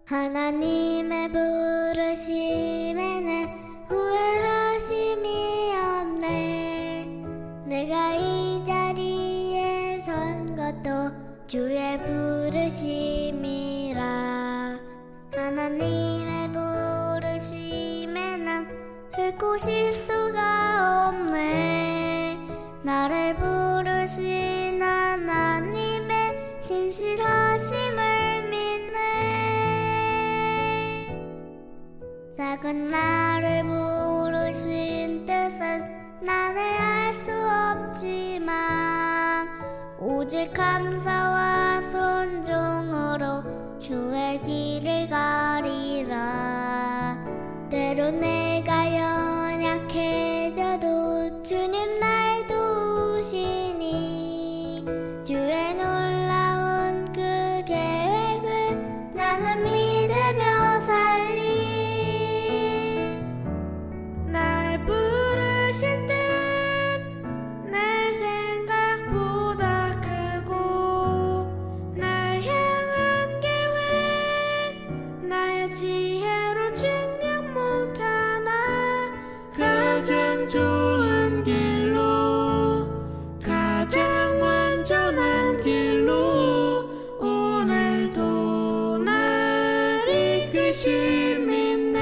하나님의 부르심에는 후회하심이 없네. 내가 이 자리에 선 것도 주의 부르심이라. 하나님의 부르심에는 흙고 실수가 없네. 나를 부르신 하나님의 신실하심을 믿네. 작은 나를 부르신 뜻은 나는 알 수 없지만 오직 감사와 순종으로 주의 길을 가리라. 때로 내가 연약해져도 주님 날 도우시니 주의 놀라운 그 계획을 나는 믿으며 살리. 날 부르신 뜻 내 생각보다 크고 날 향한 계획 나의 지혜로 증명 못하나. 가장 좋은 길로 가장 완전한 길로 오늘도 날 이끄심이네.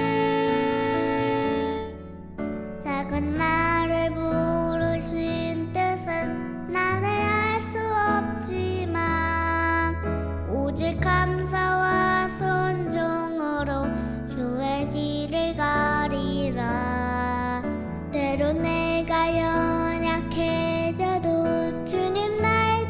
작은 나를 부르신 뜻은 나는 알 수 없지만 오직 감사와 순종으로 주의 길을 가리라. 때로 내가 연약해져도 주님 날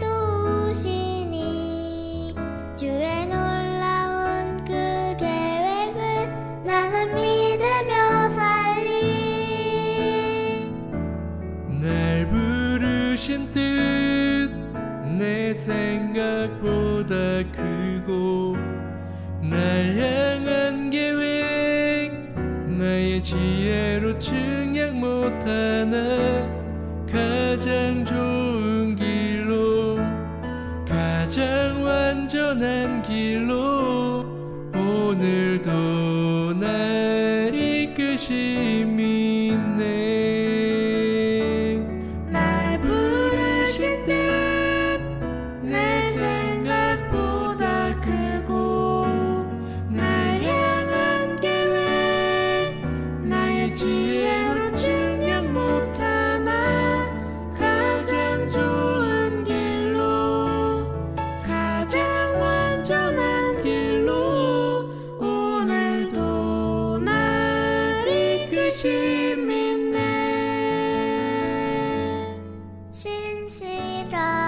도우시니 주의 놀라운 그 계획을 나는 믿으며 살리. 날 부르신 뜻 내 생각보다 크고 날 향한 계획 나의 지혜로 측량 못하나. 가장 좋은 길로 가장 완전한 길로 오늘도 날 이끄심이 있네. 날 부르신 뜻 내 생각보다 크고 날 향한 계획 나의 지혜로 측량 못하나. 가장 좋은 길로 가장 완전한 길로 오늘도 날 이끄심이네. 신실한